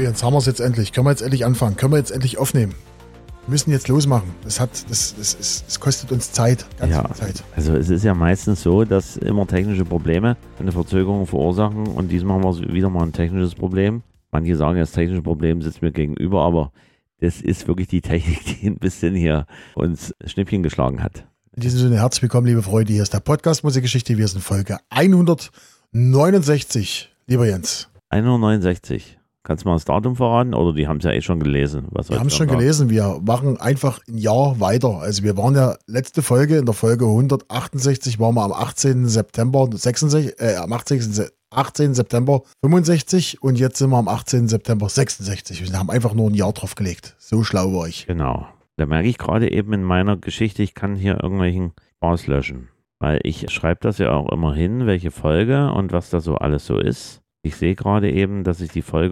Jens, haben wir es jetzt endlich. Können wir jetzt endlich anfangen? Können wir jetzt endlich aufnehmen? Wir müssen jetzt losmachen. Das kostet uns Zeit, ganz viel Zeit. Also es ist ja meistens so, dass immer technische Probleme eine Verzögerung verursachen und diesmal haben wir wieder mal ein technisches Problem. Manche sagen, das technische Problem sitzt mir gegenüber, aber das ist wirklich die Technik, die ein bisschen hier uns Schnippchen geschlagen hat. In diesem Sinne, herzlich willkommen, liebe Freunde. Hier ist der Podcast Musikgeschichte. Wir sind Folge 169, lieber Jens. 169. Kannst du mal das Datum verraten? Oder die haben es ja eh schon gelesen. Wir haben es schon gelesen. Wir machen einfach ein Jahr weiter. Also wir waren ja letzte Folge, in der Folge 168, waren wir am 18. September 18. September 65 und jetzt sind wir am 18. September 66. Wir haben einfach nur ein Jahr drauf gelegt. So schlau war ich. Genau. Da merke ich gerade eben in meiner Geschichte, ich kann hier irgendwelchen Spaß löschen. Weil ich schreibe das ja auch immer hin, welche Folge und was da so alles so ist. Ich sehe gerade eben, dass ich die Folge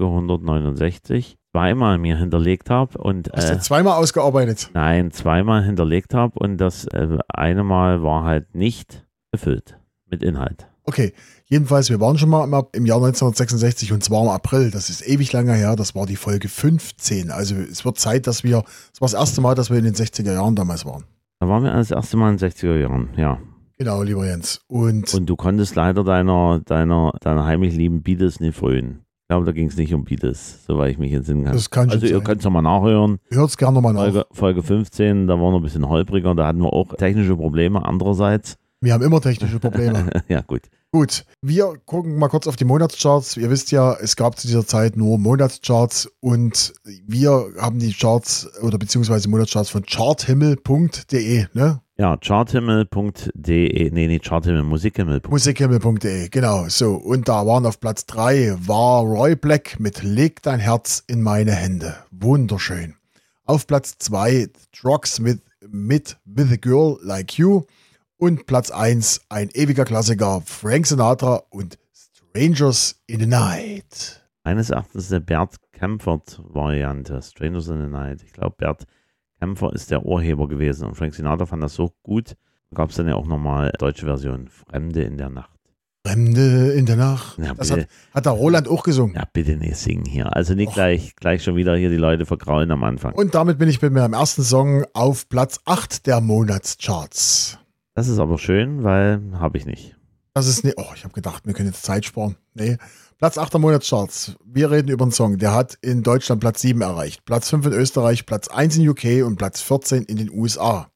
169 zweimal mir hinterlegt habe. Hast du zweimal ausgearbeitet? Nein, zweimal hinterlegt habe und das eine Mal war halt nicht gefüllt mit Inhalt. Okay, jedenfalls, wir waren schon mal im Jahr 1966 und zwar im April. Das ist ewig lange her, das war die Folge 15. Also es wird Zeit, das war das erste Mal, dass wir in den 60er Jahren damals waren. Da waren wir das erste Mal in den 60er Jahren, ja. Genau, lieber Jens. Und du konntest leider deiner heimlich lieben Beatles nicht frönen. Ich glaube, da ging es nicht um Beatles, soweit ich mich entsinnen kann. Das kann also ihr könnt es nochmal nachhören. Hört es gerne nochmal nach. Folge 15, da war noch ein bisschen holpriger, da hatten wir auch technische Probleme andererseits. Wir haben immer technische Probleme. Ja, gut. Gut, wir gucken mal kurz auf die Monatscharts. Ihr wisst ja, es gab zu dieser Zeit nur Monatscharts und wir haben die Charts oder beziehungsweise Monatscharts von charthimmel.de, ne? Ja, charthimmel.de, Charthimmel, Musikhimmel.de. Musikhimmel.de, genau, so. Und da waren auf Platz 3 war Roy Black mit Leg dein Herz in meine Hände. Wunderschön. Auf Platz 2 Trucks mit With a Girl Like You. Und Platz 1, ein ewiger Klassiker, Frank Sinatra und Strangers in the Night. Meines Erachtens der Bert Kaempfert-Variante, Strangers in the Night. Ich glaube, Bert Kaempfert ist der Urheber gewesen und Frank Sinatra fand das so gut. Da gab es dann ja auch nochmal deutsche Version, Fremde in der Nacht. Fremde in der Nacht. Ja, das hat der Roland auch gesungen. Ja, bitte nicht singen hier. Also nicht gleich schon wieder hier die Leute vergraulen am Anfang. Und damit bin ich mit meinem ersten Song auf Platz 8 der Monatscharts. Das ist aber schön, weil habe ich nicht. Das ist nicht. Oh, ich habe gedacht, wir können jetzt Zeit sparen. Nee. Platz 8 der Monatscharts. Wir reden über einen Song, der hat in Deutschland Platz 7 erreicht. Platz 5 in Österreich, Platz 1 in UK und Platz 14 in den USA.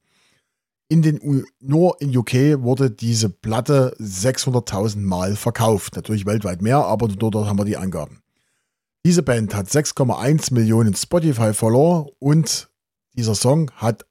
Nur in UK wurde diese Platte 600.000 Mal verkauft. Natürlich weltweit mehr, aber dort haben wir die Angaben. Diese Band hat 6,1 Millionen Spotify-Follower und dieser Song hat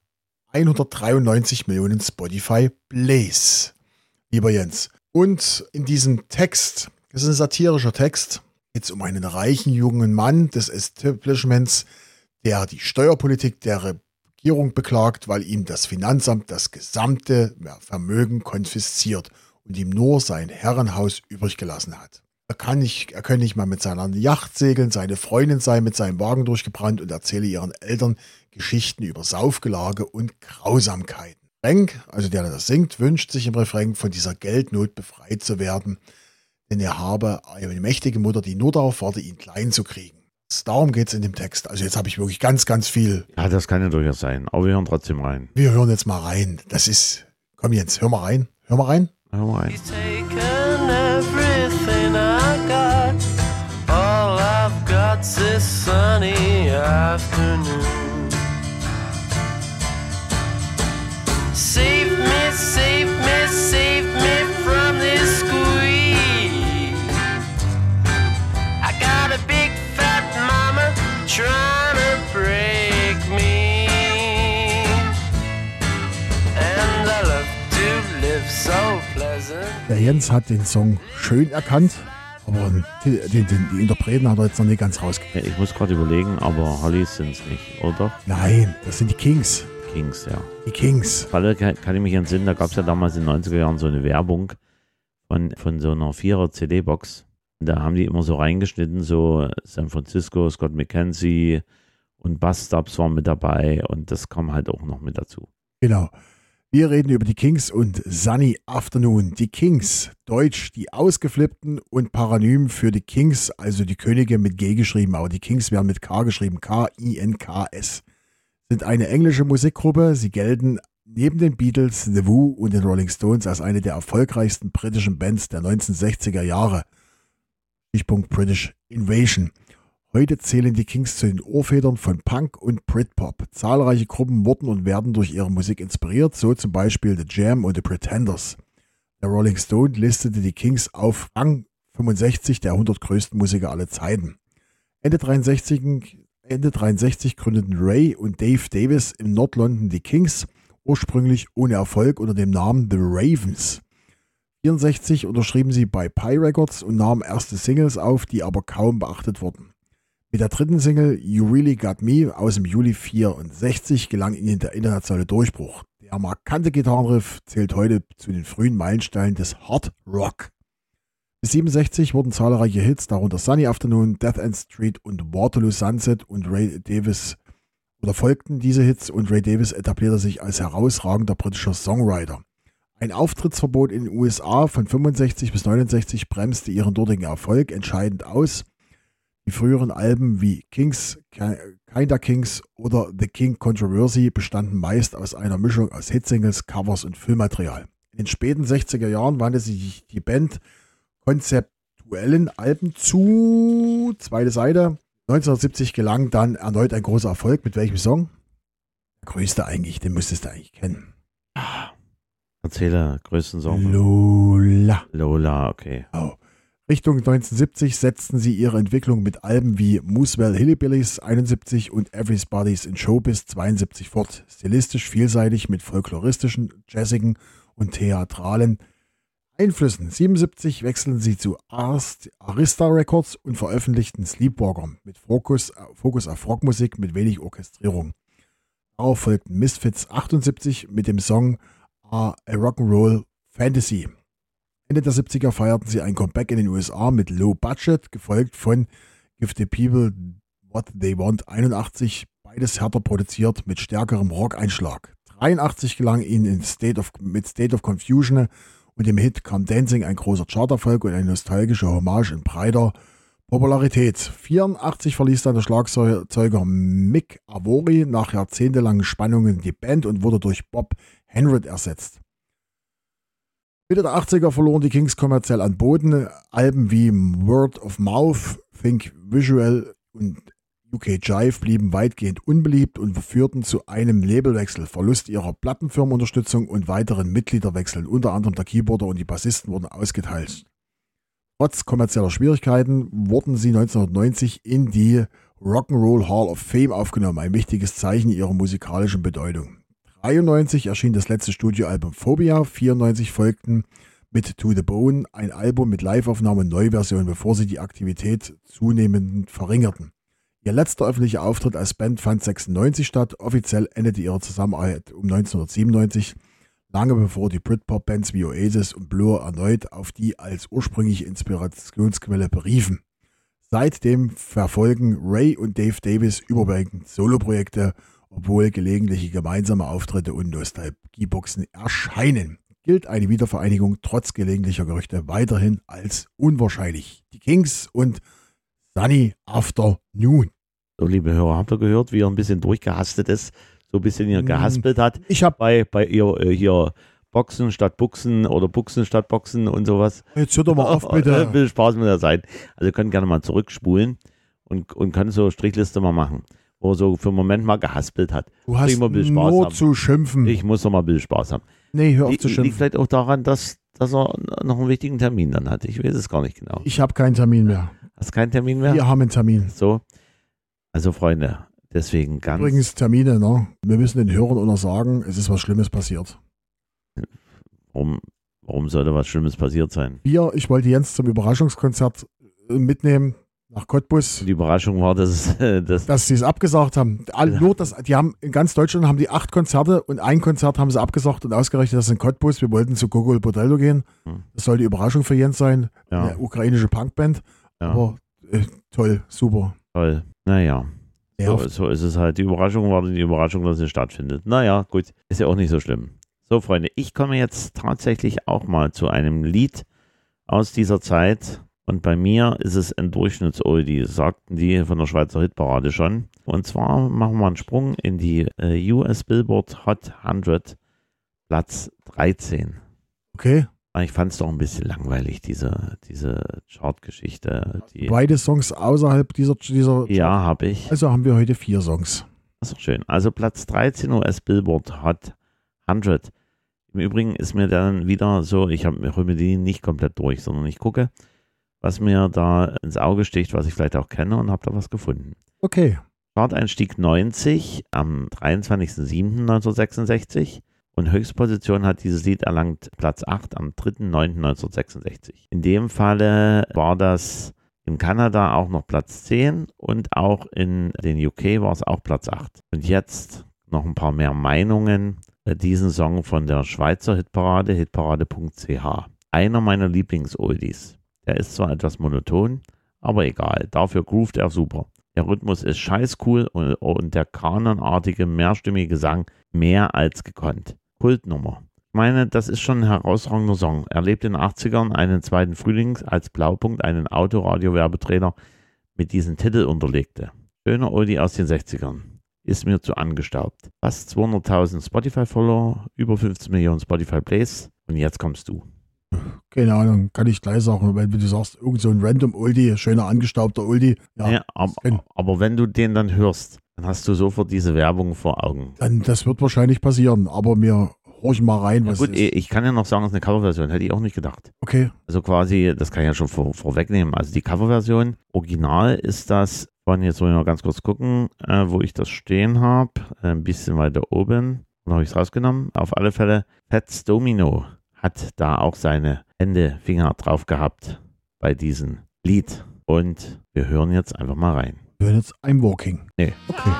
193 Millionen Spotify-Plays, lieber Jens. Und in diesem Text, das ist ein satirischer Text, geht es um einen reichen jungen Mann des Establishments, der die Steuerpolitik der Regierung beklagt, weil ihm das Finanzamt das gesamte Vermögen konfisziert und ihm nur sein Herrenhaus übrig gelassen hat. Er kann nicht mal mit seiner Yacht segeln, seine Freundin sei mit seinem Wagen durchgebrannt und erzähle ihren Eltern Geschichten über Saufgelage und Grausamkeiten. Frank, also der das singt, wünscht sich im Refrain, von dieser Geldnot befreit zu werden, denn er habe eine mächtige Mutter, die nur darauf warte, ihn klein zu kriegen. Darum geht es in dem Text. Also jetzt habe ich wirklich ganz, ganz viel. Ja, das kann ja durchaus sein, aber wir hören trotzdem rein. Wir hören jetzt mal rein. Das ist, komm Jens, hör mal rein. Hör mal rein. Hör mal rein. All I've got's this sunny afternoon. Save me, save me, save me from this squeeze. I got a big fat mama trying to break me, and I love to live so pleasant. Der Jens hat den Song schön erkannt. Aber die Interpreten hat er jetzt noch nicht ganz rausgekriegt. Ich muss gerade überlegen, aber Hollies sind es nicht, oder? Nein, das sind die Kings. Kings, ja. Die Kings. Kann ich mich entsinnen, da gab es ja damals in den 90er Jahren so eine Werbung von so einer 4er CD-Box. Da haben die immer so reingeschnitten, so San Francisco, Scott McKenzie und Bus Stops waren mit dabei und das kam halt auch noch mit dazu. Genau. Wir reden über die Kings und Sunny Afternoon. Die Kings, deutsch die Ausgeflippten und Paranym für die Kings, also die Könige mit G geschrieben, aber die Kings werden mit K geschrieben, K-I-N-K-S. Sind eine englische Musikgruppe. Sie gelten neben den Beatles, The Who und den Rolling Stones als eine der erfolgreichsten britischen Bands der 1960er Jahre. Stichpunkt British Invasion. Heute zählen die Kings zu den Urvätern von Punk und Britpop. Zahlreiche Gruppen wurden und werden durch ihre Musik inspiriert, so zum Beispiel The Jam und The Pretenders. Der Rolling Stone listete die Kings auf Rang 65 der 100 größten Musiker aller Zeiten. Ende 63 gründeten Ray und Dave Davis in Nord-London die Kings, ursprünglich ohne Erfolg unter dem Namen The Ravens. 1964 unterschrieben sie bei Pi Records und nahmen erste Singles auf, die aber kaum beachtet wurden. Mit der dritten Single You Really Got Me aus dem Juli 1964 gelang ihnen der internationale Durchbruch. Der markante Gitarrenriff zählt heute zu den frühen Meilensteinen des Hard Rock. Bis 1967 wurden zahlreiche Hits, darunter Sunny Afternoon, Death End Street und Waterloo Sunset und Ray Davis folgten diese Hits und Ray Davis etablierte sich als herausragender britischer Songwriter. Ein Auftrittsverbot in den USA von 65 bis 69 bremste ihren dortigen Erfolg entscheidend aus. Die früheren Alben wie Kings, Kinda Kings oder The King Controversy bestanden meist aus einer Mischung aus Hitsingles, Covers und Filmmaterial. In den späten 60er Jahren wandte sich die Band konzeptuellen Alben zu. Zweite Seite. 1970 gelang dann erneut ein großer Erfolg. Mit welchem Song? Der größte eigentlich, den müsstest du eigentlich kennen. Erzähle, größten Song. Lola, okay. Oh. Richtung 1970 setzten sie ihre Entwicklung mit Alben wie Mooseville Hillbillies 71 und Everybody's in Showbiz 72 fort. Stilistisch vielseitig mit folkloristischen, jazzigen und theatralen Einflüssen. 77 wechselten sie zu Arista Records und veröffentlichten Sleepwalker mit Fokus auf Rockmusik mit wenig Orchestrierung. Darauf folgten Misfits 78 mit dem Song A Rock'n'Roll Fantasy. Ende der 70er feierten sie ein Comeback in den USA mit Low Budget, gefolgt von Give the People What They Want 81, beides härter produziert mit stärkerem Rock-Einschlag. 83 gelang ihnen mit State of Confusion und dem Hit Come Dancing ein großer Charterfolg und eine nostalgische Hommage in breiter Popularität. 84 verließ dann der Schlagzeuger Mick Avory nach jahrzehntelangen Spannungen die Band und wurde durch Bob Henrit ersetzt. Mitte der 80er verloren die Kings kommerziell an Boden. Alben wie Word of Mouth, Think Visual und UK Jive blieben weitgehend unbeliebt und führten zu einem Labelwechsel, Verlust ihrer Plattenfirmenunterstützung und weiteren Mitgliederwechseln. Unter anderem der Keyboarder und die Bassisten wurden ausgeteilt. Trotz kommerzieller Schwierigkeiten wurden sie 1990 in die Rock'n'Roll Hall of Fame aufgenommen, ein wichtiges Zeichen ihrer musikalischen Bedeutung. 1993 erschien das letzte Studioalbum Phobia, 1994 folgten mit To The Bone ein Album mit Live-Aufnahmen und Neuversionen, bevor sie die Aktivität zunehmend verringerten. Ihr letzter öffentlicher Auftritt als Band fand 1996 statt, offiziell endete ihre Zusammenarbeit um 1997, lange bevor die Britpop-Bands wie Oasis und Blur erneut auf die als ursprüngliche Inspirationsquelle beriefen. Seitdem verfolgen Ray und Dave Davis überwiegend Soloprojekte, obwohl gelegentliche gemeinsame Auftritte und Nostalgieboxen erscheinen. Gilt eine Wiedervereinigung trotz gelegentlicher Gerüchte weiterhin als unwahrscheinlich. Die Kings und Sunny Afternoon. So, liebe Hörer, habt ihr gehört, wie er ein bisschen durchgehastet ist, so ein bisschen hier gehaspelt hat? Ich habe bei ihr hier Boxen statt Buchsen oder Buchsen statt Boxen und sowas. Jetzt hört doch mal auf, bitte. Ein bisschen Spaß mit der Zeit. Also ihr könnt gerne mal zurückspulen und können so Strichliste mal machen, wo er so für einen Moment mal gehaspelt hat. Du hast nur zu schimpfen. Ich muss doch mal ein bisschen Spaß haben. Nee, hör auf zu schimpfen. Liegt vielleicht auch daran, dass er noch einen wichtigen Termin dann hat. Ich weiß es gar nicht genau. Ich habe keinen Termin mehr. Hast keinen Termin mehr? Wir haben einen Termin. So. Also Freunde, deswegen ganz... Übrigens Termine, ne? Wir müssen den Hörern auch noch sagen, es ist was Schlimmes passiert. Warum sollte was Schlimmes passiert sein? Ich wollte Jens zum Überraschungskonzert mitnehmen nach Cottbus. Die Überraschung war, dass sie es abgesagt haben. Die haben in ganz Deutschland haben die 8 Konzerte und ein Konzert haben sie abgesagt und ausgerechnet, das ist in Cottbus. Wir wollten zu Gogol Bordello gehen. Das soll die Überraschung für Jens sein. Ja. Eine ukrainische Punkband. Ja. Aber toll, super. Toll. Naja. So ist es halt. Die Überraschung war die Überraschung, dass sie stattfindet. Naja, gut. Ist ja auch nicht so schlimm. So, Freunde, ich komme jetzt tatsächlich auch mal zu einem Lied aus dieser Zeit. Und bei mir ist es ein Durchschnittsoldie, sagten die von der Schweizer Hitparade schon. Und zwar machen wir einen Sprung in die US Billboard Hot 100, Platz 13. Okay. Ich fand es doch ein bisschen langweilig, diese Chartgeschichte. Beide Songs außerhalb dieser Ja, habe ich. Also haben wir heute 4 Songs. Das ist doch schön. Also Platz 13 US Billboard Hot 100. Im Übrigen ist mir dann wieder so, ich hole die nicht komplett durch, sondern ich gucke, was mir da ins Auge sticht, was ich vielleicht auch kenne und habe da was gefunden. Okay. Charteinstieg 90 am 23.07.1966 und Höchstposition hat dieses Lied erlangt Platz 8 am 3.09.1966. In dem Falle war das in Kanada auch noch Platz 10 und auch in den UK war es auch Platz 8. Und jetzt noch ein paar mehr Meinungen. Diesen Song von der Schweizer Hitparade, hitparade.ch. Einer meiner Lieblings-Oldies. Der ist zwar etwas monoton, aber egal. Dafür groovt er super. Der Rhythmus ist scheiß cool und der kanonartige, mehrstimmige Gesang mehr als gekonnt. Kultnummer. Ich meine, das ist schon ein herausragender Song. Er lebt in den 80ern einen zweiten Frühling als Blaupunkt einen Autoradio-Werbetrailer mit diesem Titel unterlegte. Schöner Oldie aus den 60ern. Ist mir zu angestaubt. Fast 200.000 Spotify-Follower, über 15 Millionen Spotify-Plays und jetzt kommst du. Keine Ahnung, kann ich gleich sagen, weil du sagst, irgend so ein random Oldie, schöner angestaubter Oldie. Ja, aber wenn du den dann hörst, dann hast du sofort diese Werbung vor Augen. Dann, das wird wahrscheinlich passieren, aber wir horchen mal rein, was gut, es ist. Ich kann ja noch sagen, es ist eine Coverversion, hätte ich auch nicht gedacht. Okay. Also quasi, das kann ich ja schon vorwegnehmen, also die Coverversion, original ist das von, jetzt wollen wir noch ganz kurz gucken, wo ich das stehen habe, ein bisschen weiter oben, dann habe ich es rausgenommen, auf alle Fälle, Fats Domino hat da auch seine Hände, Finger drauf gehabt bei diesem Lied und wir hören jetzt einfach mal rein. Wir hören jetzt I'm Walking. Nee. Okay.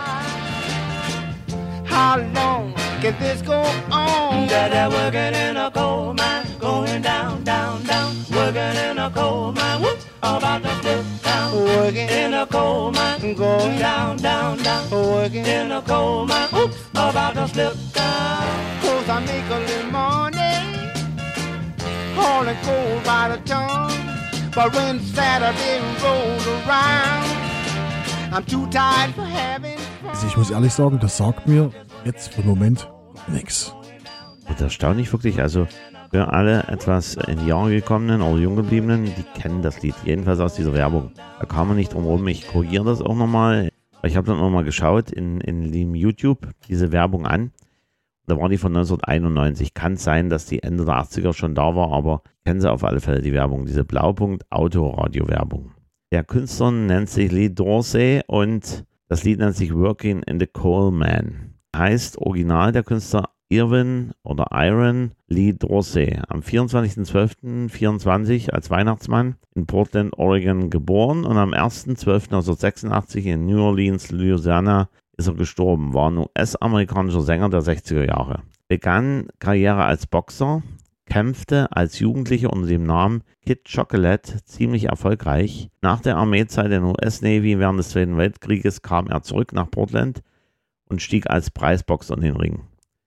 How long can this go on? That working in a coal mine, going down, down, down. Working in a coal mine, whoop, about to slip down. Working in a coal mine, going down, down, down. Working in a coal mine, whoop, about to slip down. 'Cause I make a little money, hauling coal by the ton. But when Saturday rolls around, I'm too tired for having fun. Also ich muss ehrlich sagen, das sagt mir jetzt für den Moment nichts. Und erstaunlich wirklich, also für alle etwas in die Jahre gekommenen oder jung gebliebenen, die kennen das Lied, jedenfalls aus dieser Werbung. Da kann man nicht drum herum, ich korrigiere das auch nochmal. Ich habe dann nochmal geschaut in dem YouTube diese Werbung an. Da war die von 1991. Kann sein, dass die Ende der 80er schon da war, aber kennen Sie auf alle Fälle die Werbung, diese Blaupunkt-Autoradio-Werbung. Der Künstler nennt sich Lee Dorsey und das Lied nennt sich Working in the Coal Man. Heißt original der Künstler Iron Lee Dorsey. Am 24.12.24 als Weihnachtsmann in Portland, Oregon geboren und am 1.12.1986 in New Orleans, Louisiana ist er gestorben. War ein US-amerikanischer Sänger der 60er Jahre. Begann Karriere als Boxer, kämpfte als Jugendlicher unter dem Namen Kid Chocolate ziemlich erfolgreich. Nach der Armeezeit in der US-Navy während des Zweiten Weltkrieges kam er zurück nach Portland und stieg als Preisboxer in den Ring.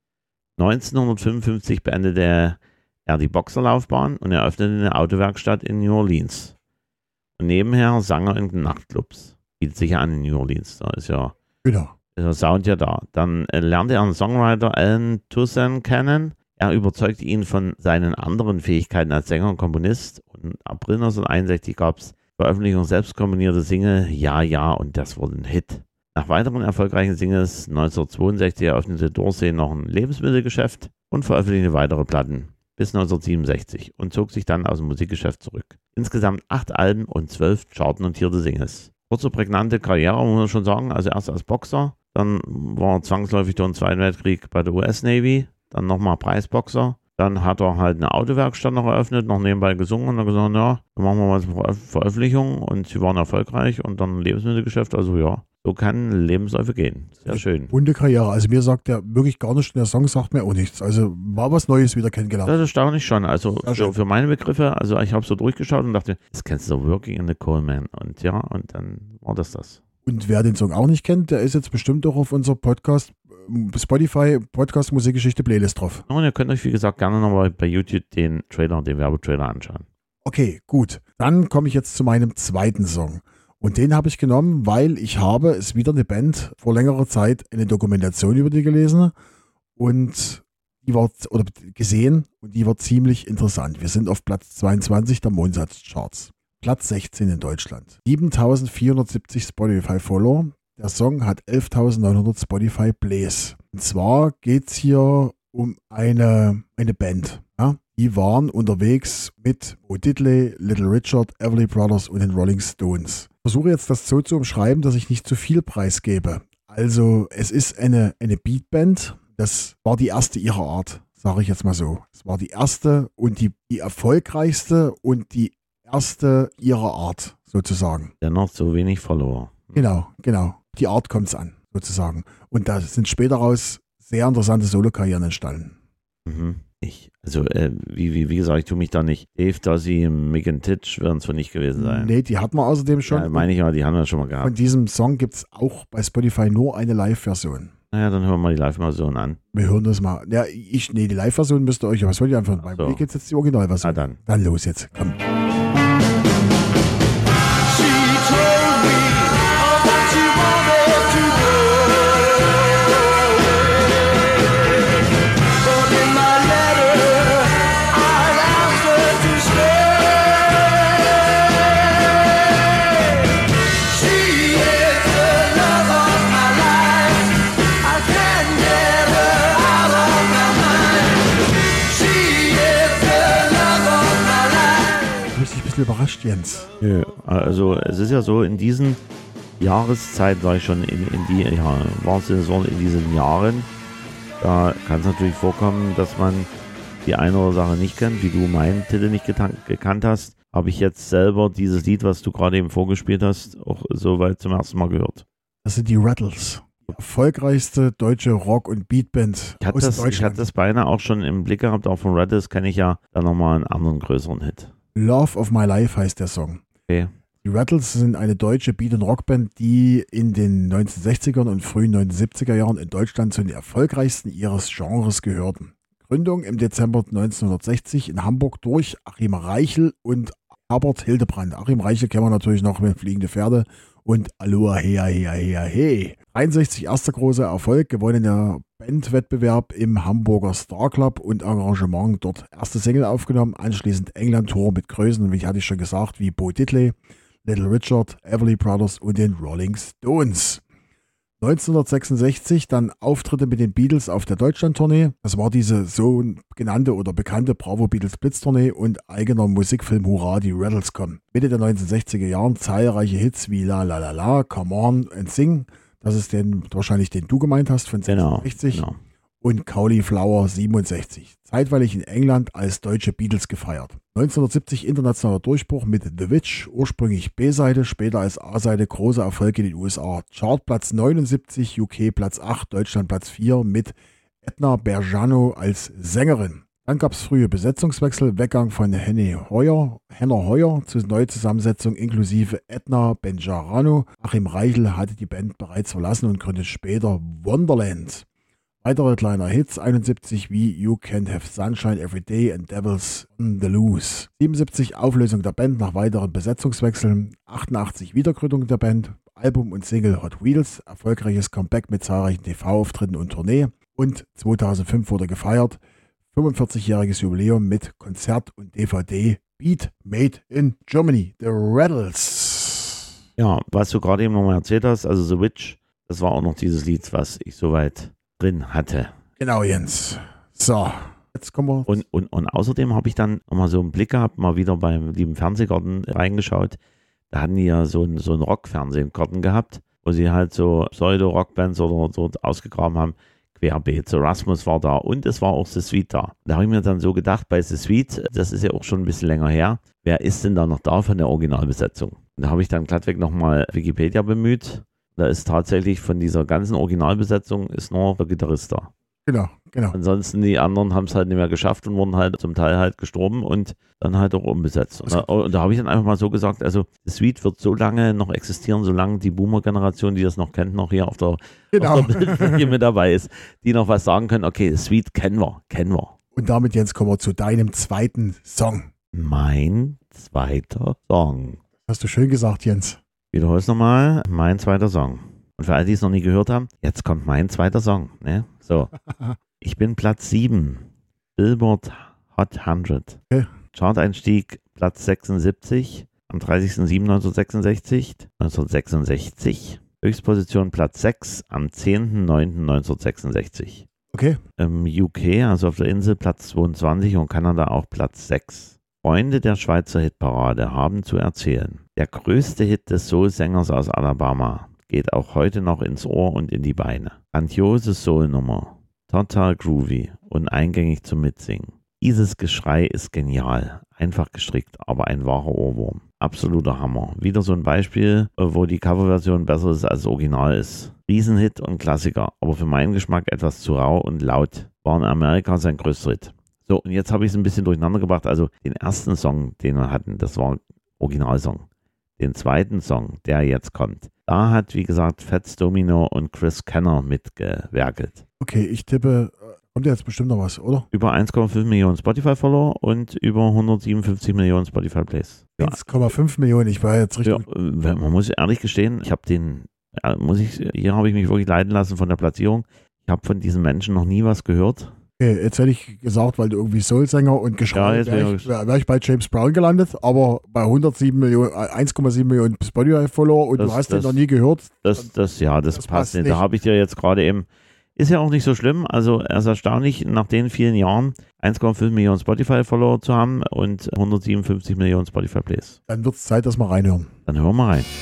1955 beendete er die Boxerlaufbahn und eröffnete eine Autowerkstatt in New Orleans. Und nebenher sang er in den Nachtclubs. Bietet sich ja an in New Orleans, da ist ja Genau. der Sound ja da. Dann lernte er einen Songwriter Alan Toussaint kennen. Er überzeugte ihn von seinen anderen Fähigkeiten als Sänger und Komponist. Und im April 1961 gab es Veröffentlichung selbst komponierte Single Ja, Ja und das wurde ein Hit. Nach weiteren erfolgreichen Singles 1962 eröffnete Dorsey noch ein Lebensmittelgeschäft und veröffentlichte weitere Platten bis 1967 und zog sich dann aus dem Musikgeschäft zurück. Insgesamt 8 Alben und 12 chartnotierte Singles. Kurze, prägnante Karriere, muss man schon sagen. Also erst als Boxer, dann war er zwangsläufig durch den Zweiten Weltkrieg bei der US-Navy, dann nochmal Preisboxer. Dann hat er halt eine Autowerkstatt noch eröffnet, noch nebenbei gesungen und dann gesagt, ja, dann machen wir mal eine Veröffentlichung und sie waren erfolgreich und dann ein Lebensmittelgeschäft, also ja, so kann Lebensläufe gehen. Sehr schön. Bunte Karriere, also mir sagt der wirklich gar nichts, der Song sagt mir auch nichts, also war was Neues wieder kennengelernt. Das ist erstaunlich schon, also für meine Begriffe, also ich habe so durchgeschaut und dachte, das kennst du, Working in the Coal Man und ja, und dann war das. Und wer den Song auch nicht kennt, der ist jetzt bestimmt auch auf unserer Podcast Spotify Podcast Musikgeschichte Playlist drauf. Und ihr könnt euch, wie gesagt, gerne nochmal bei YouTube den Werbetrailer anschauen. Okay, gut. Dann komme ich jetzt zu meinem zweiten Song. Und den habe ich genommen, weil es wieder eine Band, vor längerer Zeit eine Dokumentation über die gelesen und die war, oder gesehen, und die war ziemlich interessant. Wir sind auf Platz 22 der Monatscharts. Platz 16 in Deutschland. 7.470 Spotify-Follower. Der Song hat 11.900 Spotify-Plays. Und zwar geht es hier um eine Band. Ja? Die waren unterwegs mit Bo Diddley, Little Richard, Everly Brothers und den Rolling Stones. Ich versuche jetzt das so zu umschreiben, dass ich nicht zu viel preisgebe. Also es ist eine Beatband. Das war die erste ihrer Art, sage ich jetzt mal so. Es war die erste und die erfolgreichste und die erste ihrer Art, sozusagen. Dennoch so wenig Follower. Genau. Die Art kommt es an, sozusagen. Und da sind später raus sehr interessante Solokarrieren entstanden. Mhm. Wie gesagt, ich tue mich da nicht. Dave Dossie, Mick and Titch werden es wohl nicht gewesen sein. Nee, die hatten wir außerdem schon. Ja, meine ich ja, die haben wir schon mal gehabt. Von diesem Song gibt es auch bei Spotify nur eine Live-Version. Naja, dann hören wir mal die Live-Version an. Wir hören das mal. Ja, die Live-Version müsst ihr euch, was wollt ihr einfach? Bei mir gibt es jetzt die Originalversion. Na dann. Dann los jetzt, komm. Überrascht, Jens. Nö, also es ist ja so, in diesen Jahreszeit war ich schon in diesen Jahren, da kann es natürlich vorkommen, dass man die eine oder Sache nicht kennt, wie du meinen Titel nicht gekannt hast, habe ich jetzt selber dieses Lied, was du gerade eben vorgespielt hast, auch soweit zum ersten Mal gehört. Das sind die Rattles. Die erfolgreichste deutsche Rock- und Beatband aus Deutschland. Ich hatte das beinahe auch schon im Blick gehabt, auch von Rattles kenne ich ja dann nochmal einen anderen größeren Hit. Love of My Life heißt der Song. Okay. Die Rattles sind eine deutsche Beat- und Rockband, die in den 1960ern und frühen 1970er Jahren in Deutschland zu den erfolgreichsten ihres Genres gehörten. Gründung im Dezember 1960 in Hamburg durch Achim Reichel und Herbert Hildebrand. Achim Reichel kennen wir natürlich noch mit Fliegende Pferde und Aloha Hea Hea Hea He. 63 erster großer Erfolg, gewonnener Bandwettbewerb im Hamburger Star Club und Engagement dort. Erste Single aufgenommen, anschließend England-Tour mit Größen, wie hatte ich schon gesagt, wie Bo Diddley, Little Richard, Everly Brothers und den Rolling Stones. 1966 dann Auftritte mit den Beatles auf der Deutschland-Tournee. Das war diese so genannte oder bekannte Bravo Beatles Blitz-Tournee und eigener Musikfilm Hurra, die Rattles kommen. Mitte der 1960er Jahren zahlreiche Hits wie La La La La, Come On and Sing. Das ist wahrscheinlich den du gemeint hast von 66. Genau. Und Cauliflower 67. Zeitweilig in England als deutsche Beatles gefeiert. 1970 internationaler Durchbruch mit The Witch, ursprünglich B-Seite, später als A-Seite, große Erfolge in den USA. Chartplatz 79, UK Platz 8, Deutschland Platz 4 mit Edna Berjano als Sängerin. Dann gab es frühe Besetzungswechsel, Weggang von Henna Heuer zu Neuzusammensetzung inklusive Edna Berjano. Achim Reichel hatte die Band bereits verlassen und gründete später Wonderland. Weitere kleine Hits, 71 wie You Can't Have Sunshine Every Day and Devils on the Loose. 77 Auflösung der Band nach weiteren Besetzungswechseln. 88 Wiedergründung der Band. Album und Single Hot Wheels. Erfolgreiches Comeback mit zahlreichen TV-Auftritten und Tournee. Und 2005 wurde gefeiert. 45-jähriges Jubiläum mit Konzert und DVD. Beat Made in Germany. The Rattles. Ja, was du gerade eben nochmal erzählt hast, also The Witch, das war auch noch dieses Lied, was ich soweit drin hatte. Genau, Jens. So, jetzt kommen wir. Und außerdem habe ich dann nochmal so einen Blick gehabt, mal wieder beim lieben Fernsehgarten reingeschaut. Da hatten die ja so einen Rock-Fernsehgarten gehabt, wo sie halt so Pseudo-Rockbands oder so ausgegraben haben. Querbeet, so Rasmus war da und es war auch The Sweet da. Da habe ich mir dann so gedacht, bei The Sweet, das ist ja auch schon ein bisschen länger her, wer ist denn da noch da von der Originalbesetzung? Und da habe ich dann glattweg nochmal Wikipedia bemüht. Da ist tatsächlich von dieser ganzen Originalbesetzung ist nur der Gitarrist da. Genau. Ansonsten die anderen haben es halt nicht mehr geschafft und wurden halt zum Teil halt gestorben und dann halt auch umbesetzt. Und da habe ich dann einfach mal so gesagt, also das Suite wird so lange noch existieren, solange die Boomer-Generation, die das noch kennt, noch hier auf der Bildfläche mit dabei ist, die noch was sagen können, okay, das Suite kennen wir. Und damit, Jens, kommen wir zu deinem zweiten Song. Mein zweiter Song. Hast du schön gesagt, Jens. Wiederhol's nochmal, mein zweiter Song. Und für alle, die es noch nie gehört haben, jetzt kommt mein zweiter Song. Ne? So, ich bin Platz 7, Billboard Hot 100. Okay. Chart-Einstieg Platz 76 am 30.07.1966, 1966. Höchstposition Platz 6 am 10.09.1966. Okay. Im UK, also auf der Insel, Platz 22 und Kanada auch Platz 6. Freunde der Schweizer Hitparade haben zu erzählen. Der größte Hit des Soul-Sängers aus Alabama geht auch heute noch ins Ohr und in die Beine. Grandiose Soul-Nummer, total groovy und eingängig zum Mitsingen. Dieses Geschrei ist genial, einfach gestrickt, aber ein wahrer Ohrwurm. Absoluter Hammer. Wieder so ein Beispiel, wo die Coverversion besser ist als das Original ist. Riesenhit und Klassiker, aber für meinen Geschmack etwas zu rau und laut. War in Amerika sein größter Hit. So, und jetzt habe ich es ein bisschen durcheinander gebracht. Also den ersten Song, den wir hatten, das war ein Originalsong. Den zweiten Song, der jetzt kommt, da hat, wie gesagt, Fats Domino und Chris Kenner mitgewerkelt. Okay, ich tippe, kommt jetzt bestimmt noch was, oder? Über 1,5 Millionen Spotify-Follower und über 157 Millionen Spotify-Plays. 1,5 Millionen, ich war jetzt richtig. Ja, man muss ehrlich gestehen, hier habe ich mich wirklich leiden lassen von der Platzierung. Ich habe von diesen Menschen noch nie was gehört. Okay, jetzt hätte ich gesagt, weil du irgendwie Soul-Sänger und Geschrei, wäre ich bei James Brown gelandet, aber bei 1,7 Millionen Spotify-Follower und du hast den noch nie gehört. Das passt nicht. Da habe ich dir jetzt gerade eben, ist ja auch nicht so schlimm, also er ist erstaunlich, nach den vielen Jahren 1,5 Millionen Spotify-Follower zu haben und 157 Millionen Spotify-Plays. Dann wird es Zeit, dass wir reinhören. Dann hören wir rein.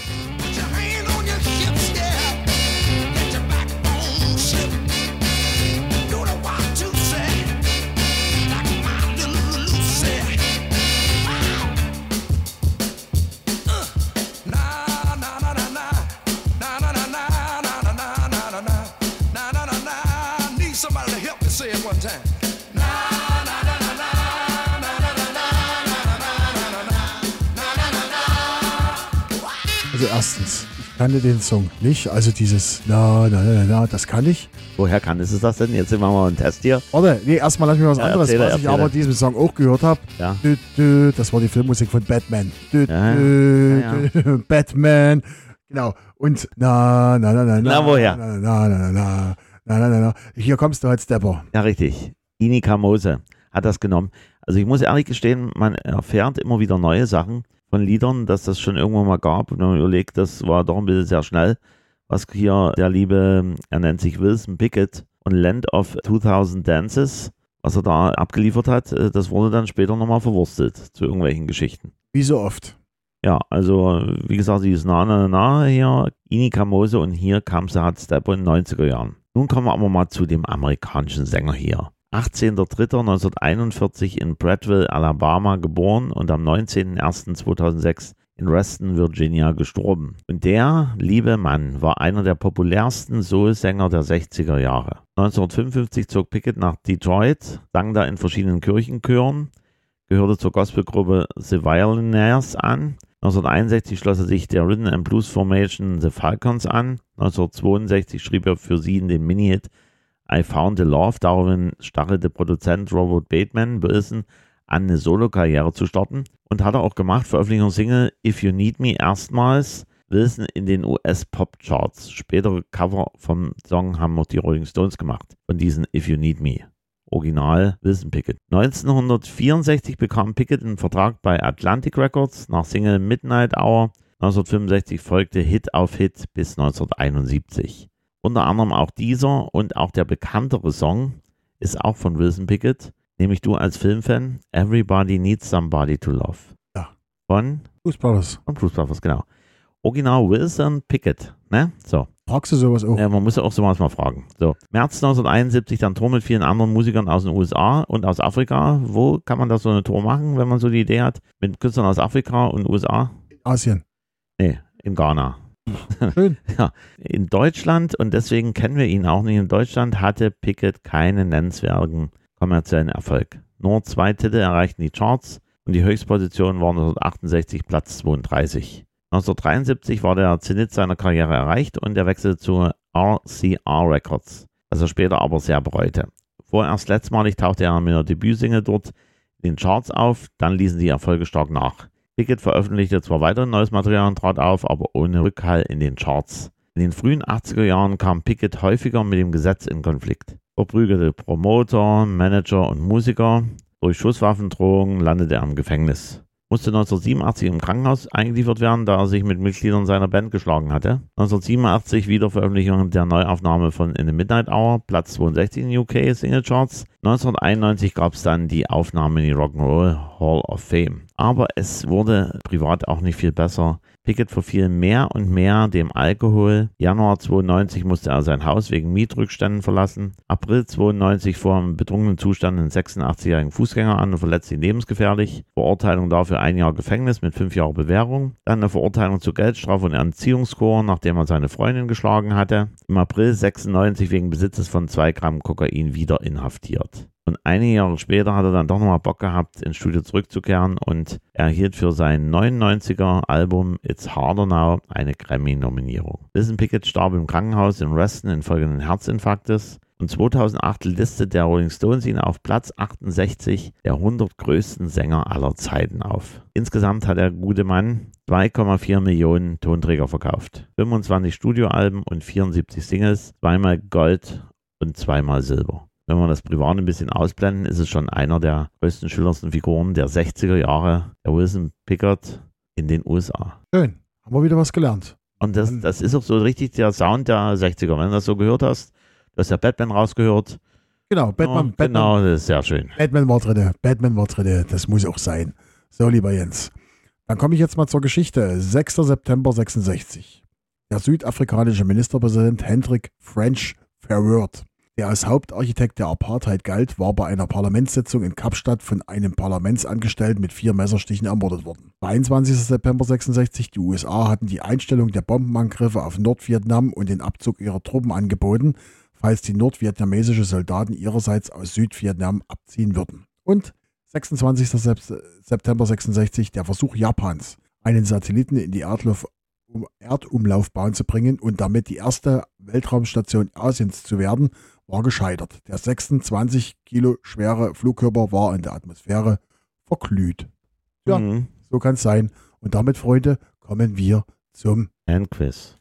Also erstens, ich kannte den Song nicht, also dieses na, das kann ich. Woher kanntest du das denn? Jetzt machen wir einen Test hier. Warte, nee, erstmal lass mich was anderes, was ich aber in diesem Song auch gehört habe. Ja. Das war die Filmmusik von Batman. Ja. Batman, genau. Und Na, woher? Na. Hier kommst du als Stepper. Ja, richtig. Ini Kamose hat das genommen. Also ich muss ehrlich gestehen, man erfährt immer wieder neue Sachen von Liedern, dass das schon irgendwann mal gab. Und wenn man überlegt, das war doch ein bisschen sehr schnell, was hier der liebe, er nennt sich Wilson Pickett und Land of 2000 Dances, was er da abgeliefert hat, das wurde dann später nochmal verwurstet zu irgendwelchen Geschichten. Wie so oft. Ja, also wie gesagt, dieses Na hier, Ini Kamose und hier kam Hot Stepper in den 90er Jahren. Nun kommen wir aber mal zu dem amerikanischen Sänger hier. 18.03.1941 in Prattville, Alabama geboren und am 19.01.2006 in Reston, Virginia gestorben. Und der liebe Mann war einer der populärsten Soul-Sänger der 60er Jahre. 1955 zog Pickett nach Detroit, sang da in verschiedenen Kirchenchören, gehörte zur Gospelgruppe The Violinaires an. 1961 schloss er sich der Rhythm and Blues Formation The Falcons an. 1962 schrieb er für sie in den Mini-Hit I Found the Love. Daraufhin stachelte Produzent Robert Bateman Wilson an, eine Solo-Karriere zu starten. Und hat er auch gemacht, Veröffentlichung Single If You Need Me erstmals. Wilson in den US-Pop-Charts. Spätere Cover vom Song haben auch die Rolling Stones gemacht. Von diesen If You Need Me. Original Wilson Pickett. 1964 bekam Pickett einen Vertrag bei Atlantic Records nach Single Midnight Hour. 1965 folgte Hit auf Hit bis 1971. Unter anderem auch dieser und auch der bekanntere Song ist auch von Wilson Pickett, nämlich du als Filmfan, Everybody Needs Somebody to Love. Ja. Von Blues Brothers. Von Blues Brothers, genau. Original Wilson Pickett, ne? So. Fragst du sowas auch? Ja, man muss ja auch sowas mal fragen. So. März 1971 dann Tour mit vielen anderen Musikern aus den USA und aus Afrika. Wo kann man das so eine Tour machen, wenn man so die Idee hat? Mit Künstlern aus Afrika und USA? Asien. Nee, in Ghana. Schön. Ja, in Deutschland, und deswegen kennen wir ihn auch nicht, in Deutschland hatte Pickett keinen nennenswerten kommerziellen Erfolg. Nur 2 Titel erreichten die Charts und die Höchstposition war 1968 Platz 32. 1973 war der Zenit seiner Karriere erreicht und er wechselte zu RCA Records, was er später aber sehr bereute. Vorerst letztmalig tauchte er mit einer Debütsingle dort in den Charts auf, dann ließen die Erfolge stark nach. Pickett veröffentlichte zwar weiter neues Material und trat auf, aber ohne Rückhall in den Charts. In den frühen 80er Jahren kam Pickett häufiger mit dem Gesetz in Konflikt. Verprügelte Promoter, Manager und Musiker. Durch Schusswaffendrohungen landete er im Gefängnis. Musste 1987 im Krankenhaus eingeliefert werden, da er sich mit Mitgliedern seiner Band geschlagen hatte. 1987 Wiederveröffentlichung der Neuaufnahme von In the Midnight Hour, Platz 62 in UK Single Charts. 1991 gab es dann die Aufnahme in die Rock'n'Roll Hall of Fame. Aber es wurde privat auch nicht viel besser. Pickett verfiel mehr und mehr dem Alkohol. Januar 92 musste er sein Haus wegen Mietrückständen verlassen. April 92 fuhr er im betrunkenen Zustand einen 86-jährigen Fußgänger an und verletzte ihn lebensgefährlich. Verurteilung dafür 1 Jahr Gefängnis mit 5 Jahren Bewährung. Dann eine Verurteilung zu Geldstrafe und Entziehungskur, nachdem er seine Freundin geschlagen hatte. Im April 96 wegen Besitzes von 2 Gramm Kokain wieder inhaftiert. Und einige Jahre später hat er dann doch nochmal Bock gehabt, ins Studio zurückzukehren und erhielt für sein 99er Album It's Harder Now eine Grammy-Nominierung. Listen Pickett starb im Krankenhaus in Reston infolge eines Herzinfarktes und 2008 listet der Rolling Stones ihn auf Platz 68 der 100 größten Sänger aller Zeiten auf. Insgesamt hat der gute Mann 2,4 Millionen Tonträger verkauft, 25 Studioalben und 74 Singles, 2-mal Gold und 2-mal Silber. Wenn wir das privat ein bisschen ausblenden, ist es schon einer der größten, schillerndsten Figuren der 60er Jahre, der Wilson Pickett in den USA. Schön. Haben wir wieder was gelernt. Und das ist auch so richtig der Sound der 60er, wenn du das so gehört hast. Du hast ja Batman rausgehört. Genau, Batman. Genau, das ist sehr schön. Batman war drin, das muss auch sein. So, lieber Jens. Dann komme ich jetzt mal zur Geschichte. 6. September 66. Der südafrikanische Ministerpräsident Hendrik French Verwoerd, der als Hauptarchitekt der Apartheid galt, war bei einer Parlamentssitzung in Kapstadt von einem Parlamentsangestellten mit 4 Messerstichen ermordet worden. 22. September 66. Die USA hatten die Einstellung der Bombenangriffe auf Nordvietnam und den Abzug ihrer Truppen angeboten, falls die nordvietnamesische Soldaten ihrerseits aus Südvietnam abziehen würden. Und 26. September 66. der Versuch Japans, einen Satelliten in die Erdumlaufbahn zu bringen und damit die erste Weltraumstation Asiens zu werden, war gescheitert. Der 26 Kilo schwere Flugkörper war in der Atmosphäre verglüht. Ja, so kann es sein. Und damit, Freunde, kommen wir zum Endquiz.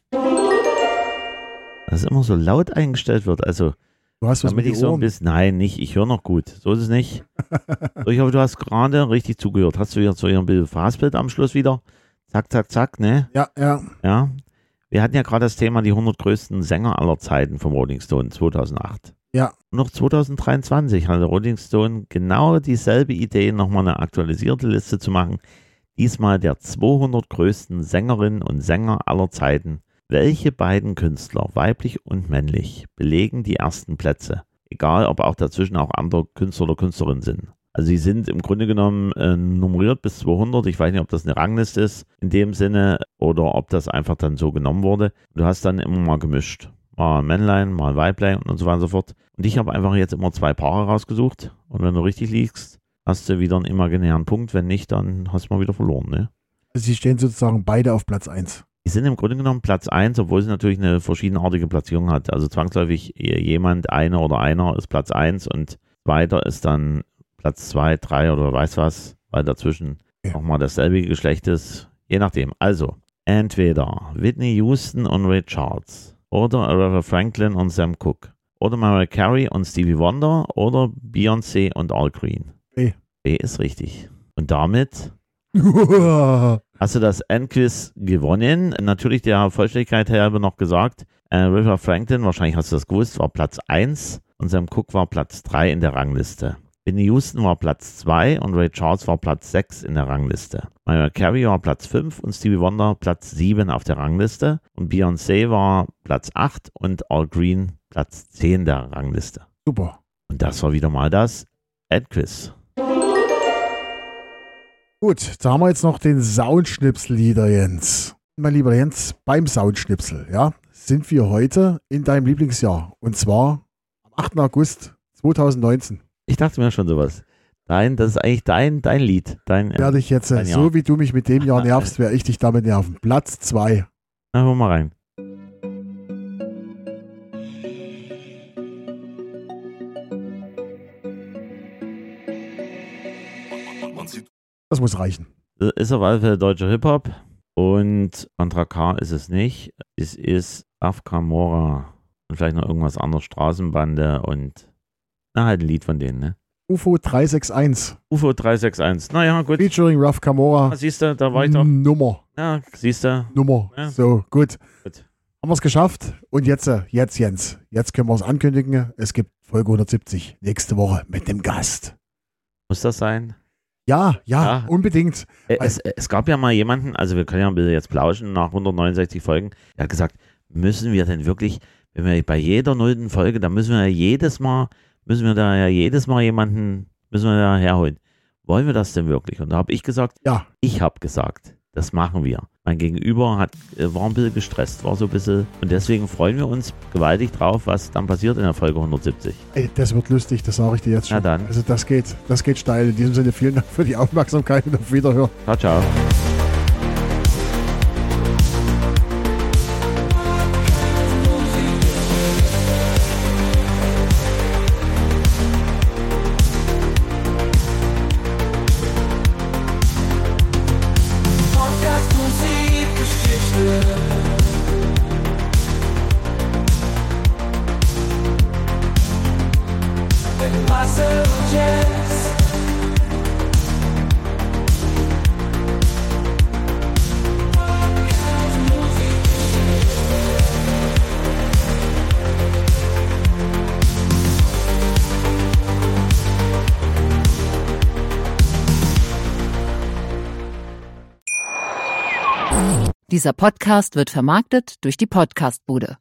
Das immer so laut eingestellt wird. Also, du hast was damit mit ich so ein bisschen. Nein, nicht. Ich höre noch gut. So ist es nicht. Ich hoffe, du hast gerade richtig zugehört. Hast du jetzt so ein bisschen verhaspelt am Schluss wieder? Zack, zack, zack, ne? Ja. Ja. Wir hatten ja gerade das Thema die 100 größten Sänger aller Zeiten vom Rolling Stone 2008. Ja. Und noch 2023 hatte Rolling Stone genau dieselbe Idee, nochmal eine aktualisierte Liste zu machen. Diesmal der 200 größten Sängerinnen und Sänger aller Zeiten. Welche beiden Künstler, weiblich und männlich, belegen die ersten Plätze? Egal, ob auch dazwischen auch andere Künstler oder Künstlerinnen sind. Also sie sind im Grunde genommen nummeriert bis 200. Ich weiß nicht, ob das eine Rangliste ist in dem Sinne oder ob das einfach dann so genommen wurde. Du hast dann immer mal gemischt. Mal Männlein, mal Weiblein und so weiter und so fort. Und ich habe einfach jetzt immer 2 Paare rausgesucht. Und wenn du richtig liegst, hast du wieder einen imaginären Punkt. Wenn nicht, dann hast du mal wieder verloren. Ne? Also sie stehen sozusagen beide auf Platz 1. Die sind im Grunde genommen Platz 1, obwohl sie natürlich eine verschiedenartige Platzierung hat. Also zwangsläufig einer ist Platz 1 und zweiter ist dann Platz 2, 3 oder weiß was, weil dazwischen nochmal dasselbe Geschlecht ist. Je nachdem. Also, entweder Whitney Houston und Ray Charles oder Aretha Franklin und Sam Cooke oder Mariah Carey und Stevie Wonder oder Beyoncé und Al Green. B ist richtig. Und damit hast du das Endquiz gewonnen. Natürlich der Vollständigkeit halber noch gesagt, Aretha Franklin, wahrscheinlich hast du das gewusst, war Platz 1 und Sam Cooke war Platz 3 in der Rangliste. Whitney Houston war Platz 2 und Ray Charles war Platz 6 in der Rangliste. Mariah Carey war Platz 5 und Stevie Wonder Platz 7 auf der Rangliste. Und Beyoncé war Platz 8 und Al Green Platz 10 der Rangliste. Super. Und das war wieder mal das Endquiz. Gut, da haben wir jetzt noch den Soundschnipsel-Lieder, Jens. Mein lieber Jens, beim Soundschnipsel, ja, sind wir heute in deinem Lieblingsjahr. Und zwar am 8. August 2019. Ich dachte mir schon sowas. Das ist eigentlich dein Lied. Werde ich jetzt, so wie du mich mit dem Jahr nervst, werde ich dich damit nerven. Platz 2. Na, hör mal rein. Das muss reichen. Ist auf alle Fälle deutscher Hip-Hop und Contra K ist es nicht. Es ist Afka Mora und vielleicht noch irgendwas anderes, Straßenbande und halt ein Lied von denen, ne? UFO 361. UFO 361, naja, gut. Featuring Ruff Camorra. Siehst du, da war ich doch. Nummer. Ja, siehst du. Nummer. Ja. So, gut. Gut. Haben wir es geschafft. Und jetzt, Jens. Jetzt können wir es ankündigen. Es gibt Folge 170 nächste Woche mit dem Gast. Muss das sein? Ja, unbedingt. Es gab ja mal jemanden, also wir können ja ein bisschen jetzt plauschen nach 169 Folgen, der hat gesagt, müssen wir denn wirklich, wenn wir bei jeder 0. Folge, da müssen wir da jedes Mal jemanden, müssen wir da herholen. Wollen wir das denn wirklich? Und da habe ich gesagt, ja. Ich habe gesagt, das machen wir. Mein Gegenüber war ein bisschen gestresst, war so ein bisschen, und deswegen freuen wir uns gewaltig drauf, was dann passiert in der Folge 170. Ey, das wird lustig, das sage ich dir jetzt schon. Na dann. Also das geht steil. In diesem Sinne vielen Dank für die Aufmerksamkeit und auf Wiederhören. Ciao, ciao. Dieser Podcast wird vermarktet durch die Podcastbude.